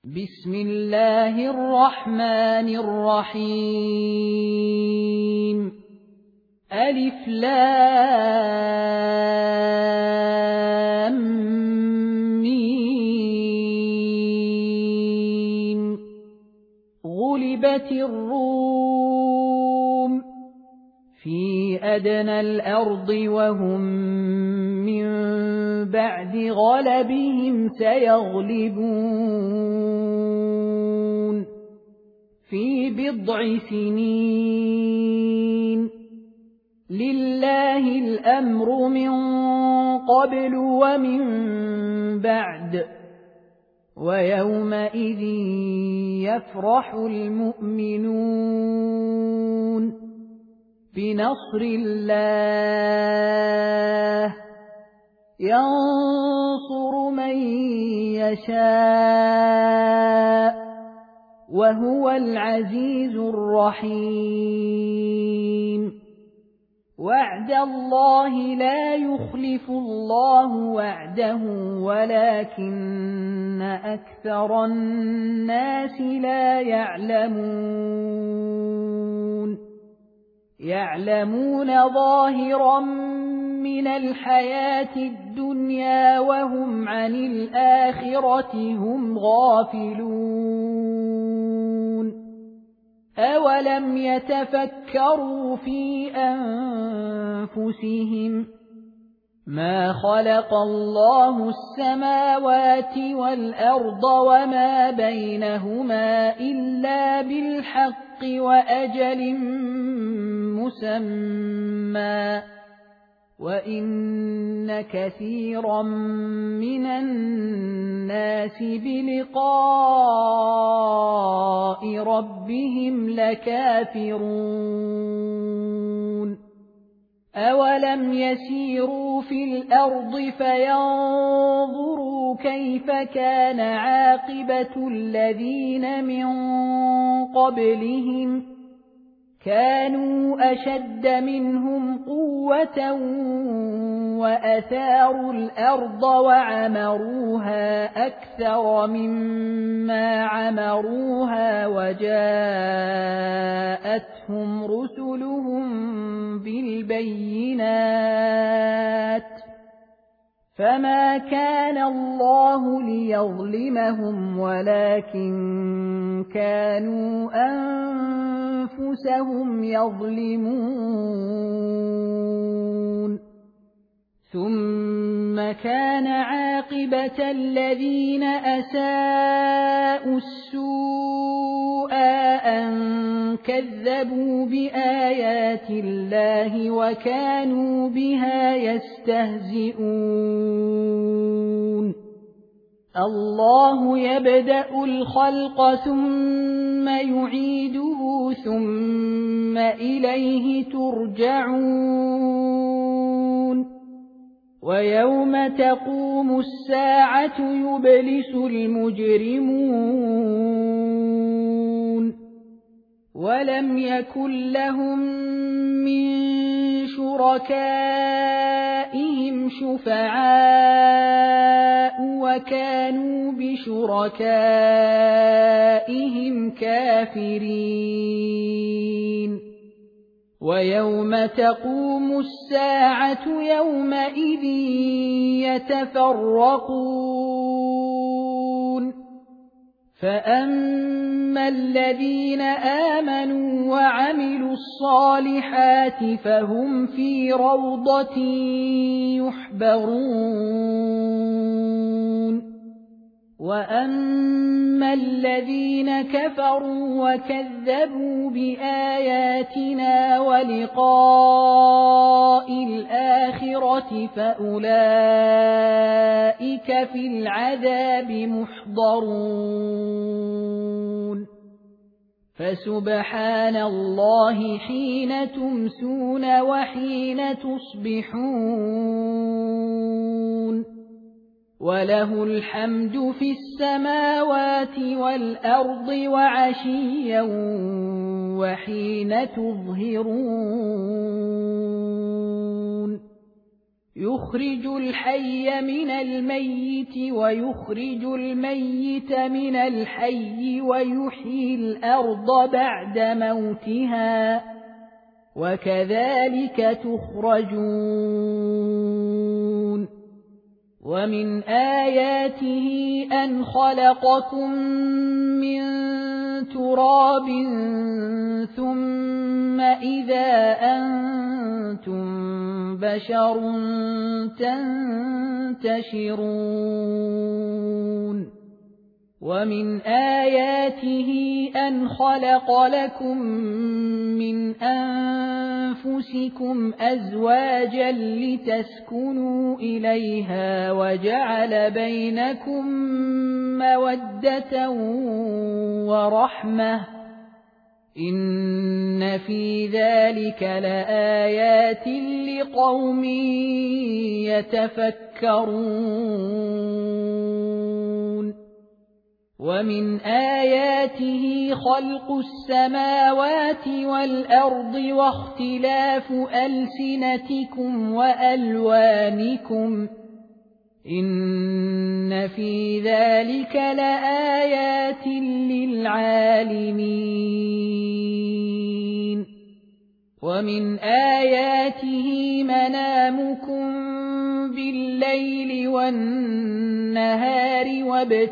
بسم الله الرحمن الرحيم ألف لام ميم غلبت الروم في أدنى الأرض وهم من بعد غلبهم سيغلبون في بضع سنين لله الأمر من قبل ومن بعد ويومئذ يفرح المؤمنون بنصر الله ينصر من يشاء وهو العزيز الرحيم وعد الله لا يخلف الله وعده ولكن أكثر الناس لا يعلمون ظاهرا من الحياة الدنيا وهم عن الآخرة هم غافلون أولم يتفكروا في أنفسهم ما خلق الله السماوات والأرض وما بينهما إلا بالحق وأجل مسمى وإن كثيرا من الناس بلقاء ربهم لكافرون أولم يسيروا في الأرض فينظروا كيف كان عاقبة الذين من قبلهم كانوا أشد منهم قوة وأثاروا الأرض وعمروها أكثر مما عمروها وجاءتهم رسلهم بالبينات فما كان الله ليظلمهم ولكن كانوا أنفسهم يظلمون ثم كان عاقبة الذين أساءوا السوء أن كذبوا بآيات الله وكانوا بها يستهزئون الله يبدأ الخلق ثم يعيده ثم إليه ترجعون ويوم تقوم الساعة يبلس المجرمون ولم يكن لهم من شركائهم شفعاء وكانوا بشركائهم كافرين ويوم تقوم الساعة يومئذ يتفرقون فأما الذين آمنوا وعملوا الصالحات فهم في روضة يحبرون وأما الذين كفروا وكذبوا بآياتنا ولقاء الآخرة فأولئك في العذاب محضرون فسبحان الله حين تمسون وحين تصبحون وله الحمد في السماوات والأرض وعشيا وحين تظهرون يخرج الحي من الميت ويخرج الميت من الحي ويحيي الأرض بعد موتها وكذلك تخرجون ومن آياته أن خلقكم من تراب ثم إذا أنتم بشر تنتشرون ومن آياته أن خلق لكم من أنفسكم أزواجا لتسكنوا إليها وجعل بينكم مودة ورحمة إن في ذلك لآيات لقوم يتفكرون ومن آياته خلق السماوات والأرض واختلاف ألسنتكم وألوانكم إن في ذلك لآيات للعالمين ومن آياته منامكم بالليل والنهار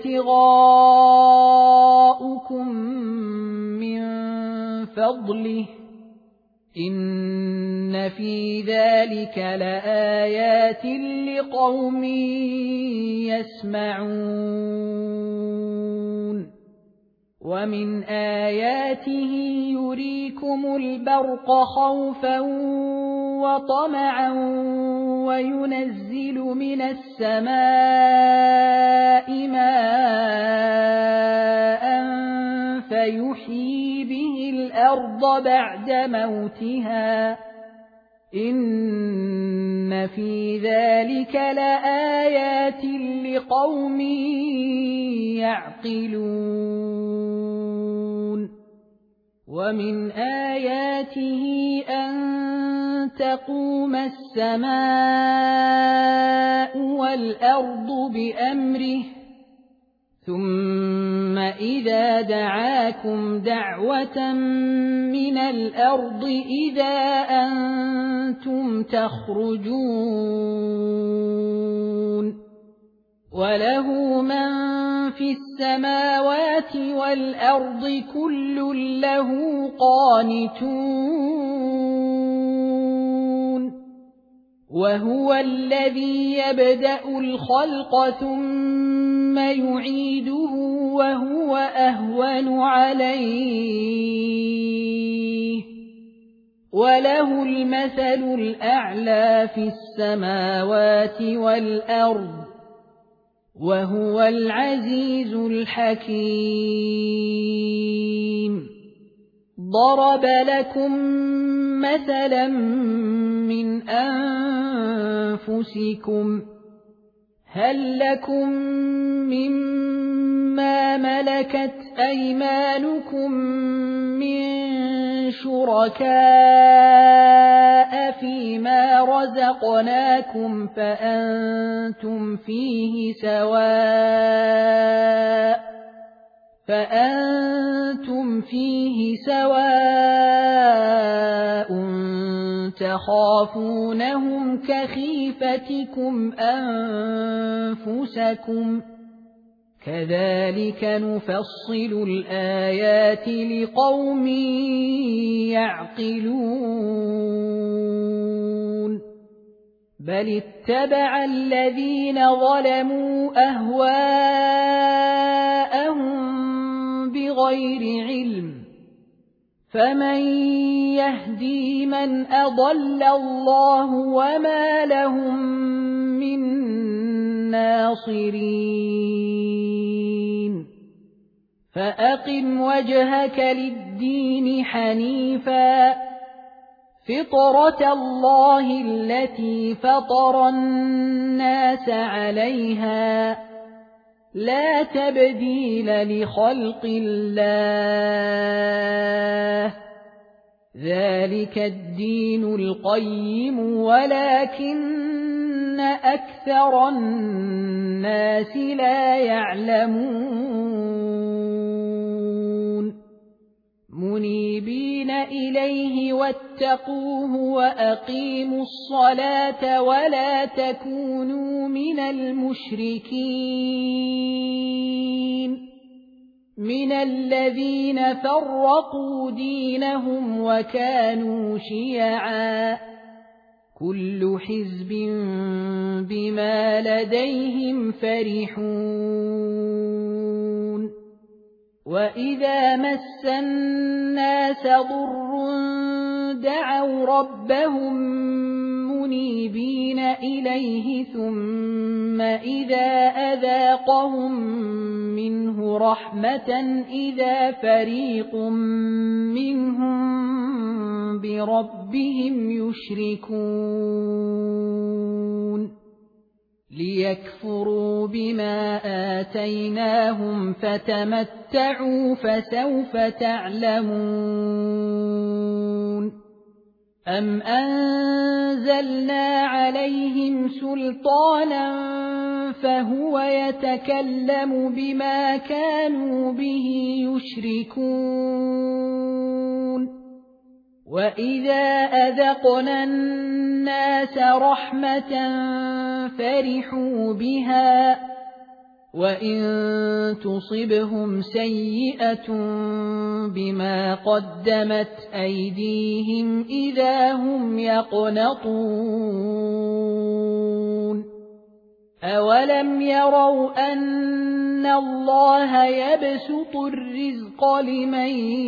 وابتغاؤكم من فضله إن في ذلك لآيات لقوم يسمعون ومن آياته يريكم البرق خوفا وطمعا وينزل من السماء ماء فيحيي به الأرض بعد موتها إن في ذلك لآيات لقوم يعقلون ومن آياته أن تقوم السماء والأرض بأمره ثم إذا دعاكم دعوة من الأرض إذا أنتم تخرجون وله من في السماوات والأرض كل له قانتون وهو الذي يبدأ الخلق ثم يعيده وهو أهون عليه وله المثل الأعلى في السماوات والأرض وهو العزيز الحكيم ضرب لكم مثلا من أنفسكم هل لكم مما ملكت أيمانكم من شركاء فيما رزقناكم فأنتم فيه سواء تخافونهم كخيفتكم أنفسكم كذلك نفصل الآيات لقوم يعقلون بل اتبع الذين ظلموا أهواءهم بغير علم فمن يهدي من أضل الله وما لهم من ناصرين فأقم وجهك للدين حنيفا فطرة الله التي فطر الناس عليها لا تبديل لخلق الله ذلك الدين القيم ولكن أكثر الناس لا يعلمون منيبين إليه واتقوه وأقيموا الصلاة ولا تكونوا من المشركين من الذين فرقوا دينهم وكانوا شيعا كل حزب بما لديهم فرحون وإذا مس الناس ضر دعوا ربهم منيبين إليه ثم إذا أذاقهم منه رحمة إذا فريق منهم بربهم يشركون ليكفروا بما آتيناهم فتمتعوا فسوف تعلمون أم أنزلنا عليهم سلطانا فهو يتكلم بما كانوا به يشركون وإذا أذقنا الناس رحمة فرحوا بها وإن تصبهم سيئة بما قدمت أيديهم إذا هم يقنطون أولم يروا أن الله يبسط الرزق لمن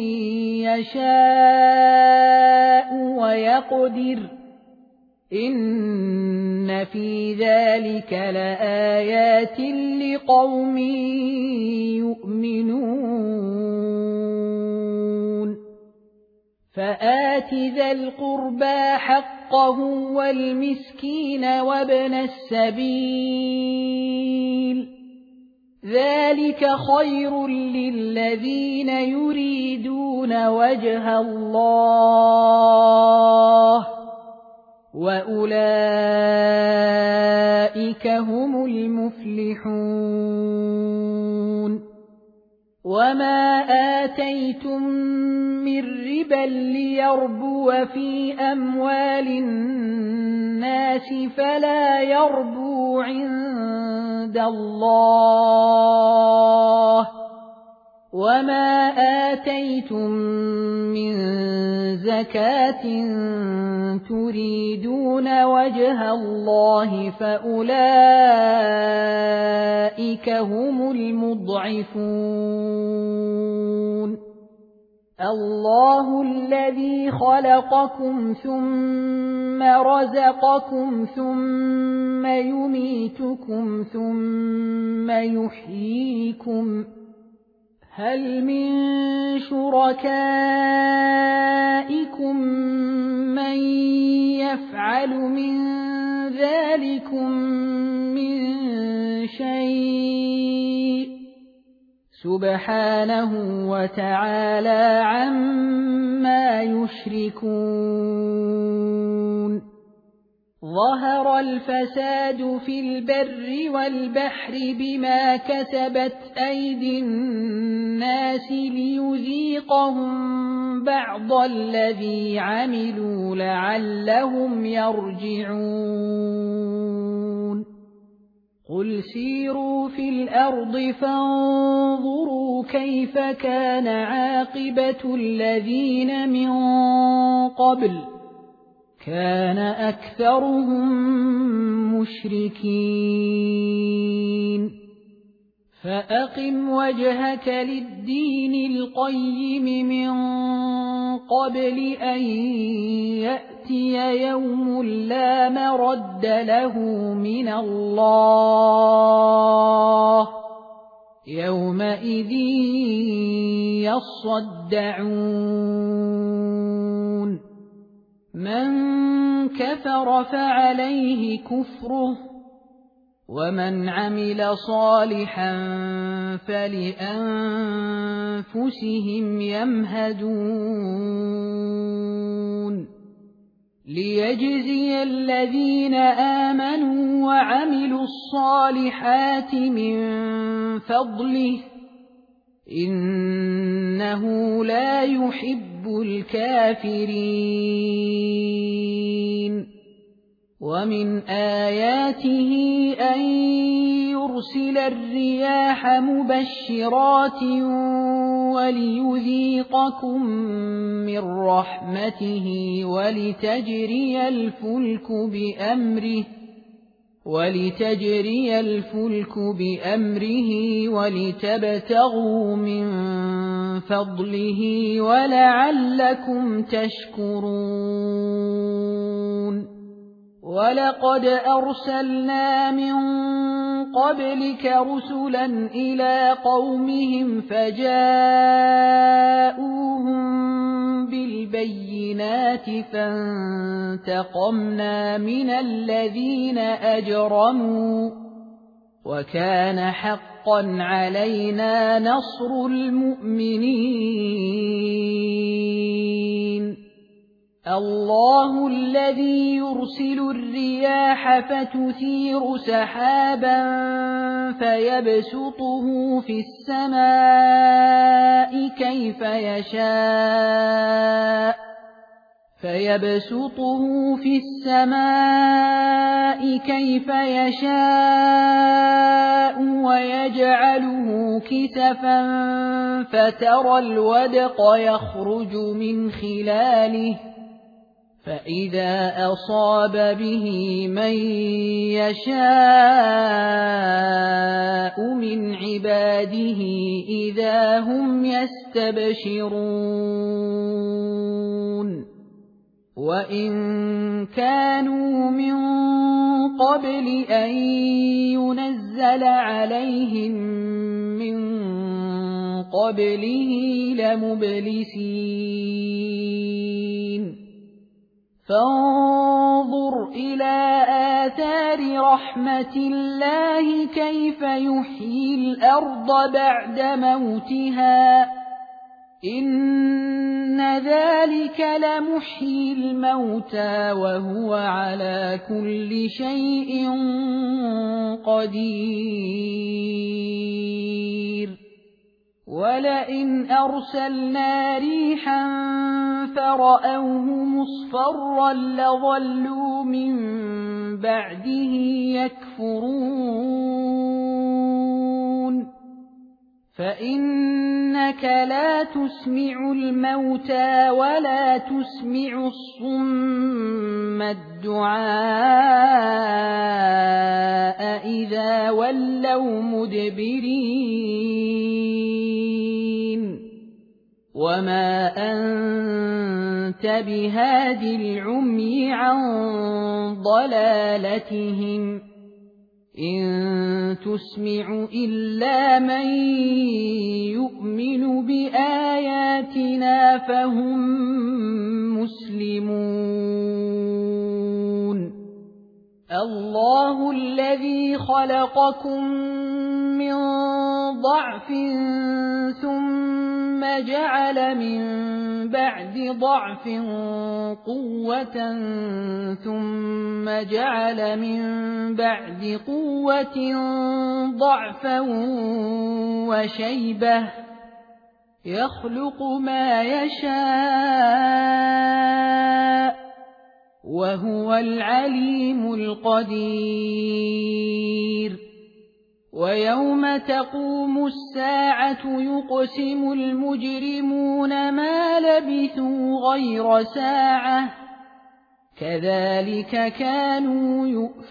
يشاء ويقدر إن في ذلك لآيات لقوم يؤمنون فآت ذا القربى حقه والمسكين وابن السبيل ذلك خير للذين يريدون وجه الله وأولئك هم المفلحون وما آتيتم من ربا ليربو في أموال الناس فلا يربو عند الله وما آتيتم من زكاة تريدون وجه الله فأولئك هم المضعفون الله الذي خلقكم ثم رزقكم ثم يميتكم ثم يحييكم هل من شركائكم من يفعل من ذلكم من شيء سبحانه وتعالى عما يشركون ظهر الفساد في البر والبحر بما كسبت أيدي الناس ليذيقهم بعض الذي عملوا لعلهم يرجعون قل سيروا في الأرض فانظروا كيف كان عاقبة الذين من قبل كان أكثرهم مشركين فأقم وجهك للدين القيم من قبل أن يأتي يوم لا مرد له من الله يومئذ يصدعون من كفر فعليه كفره ومن عمل صالحا فلأنفسهم يمهدون ليجزي الذين آمنوا وعملوا الصالحات من فضله إنه لا يحب الكافرين ومن آياته أن يرسل الرياح مبشرات وليذيقكم من رحمته ولتجري الفلك بأمره ولتبتغوا من فضله ولعلكم تشكرون ولقد أرسلنا من قبلك رسلا إلى قومهم فجاءوهم بالبينات فانتقمنا من الذين أجرموا وكان حقا علينا نصر المؤمنين الله الذي يرسل الرياح فتثير سحابا فيبسطه في السماء كيف يشاء ويجعله كسفا فترى الودق يخرج من خلاله فإذا أصاب به من يشاء من عباده إذا هم يستبشرون وإن كانوا من قبل أن ينزل عليهم من قبله لمبلسين فانظر إلى آثار رحمة الله كيف يحيي الأرض بعد موتها إن ذلك لمحيي الموتى وهو على كل شيء قدير ولئن أرسلنا ريحا فرأوه مصفرا لظلوا من بعده يكفرون فإنك لا تسمع الموتى ولا تسمع الصم الدعاء إذا ولوا مدبرين وما أنت بهاد العمي عن ضلالتهم إن تسمع إلا من يؤمن بآياتنا فهم مسلمون الله الذي خلقكم من ضعف ثم جعل من بعد ضعف قوة ثم جعل من بعد قوة ضعفا وشيبة يخلق ما يشاء وهو العليم القدير ويوم تقوم الساعة يقسم المجرمون ما لبثوا غير ساعة كذلك كانوا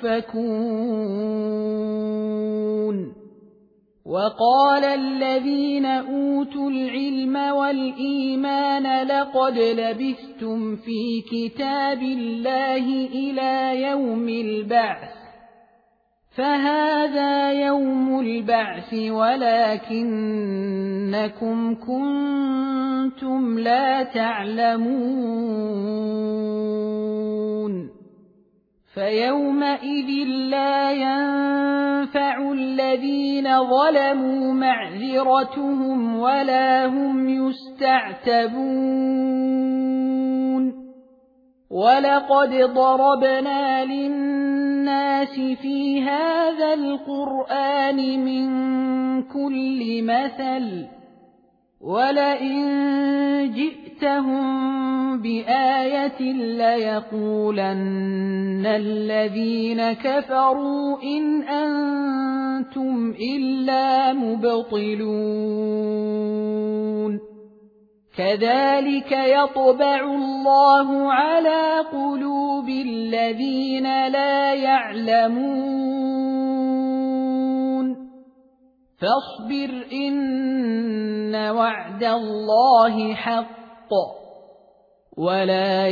يؤفكون وقال الذين أوتوا العلم والإيمان لقد لبثتم في كتاب الله إلى يوم البعث فهذا يوم البعث ولكنكم كنتم لا تعلمون فيومئذ لا ينفع الذين ظلموا معذرتهم ولا هم يستعتبون ولقد ضربنا للناس في هذا القرآن من كل مثل ولئن جئتهم بآية ليقولن الذين كفروا إن أنتم إلا مبطلون كذلك يطبع الله على قلوب الذين لا يعلمون فاصبر إن وعد الله حق ولا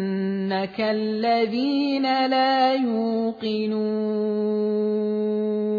يستخفنك الذين لا يوقنون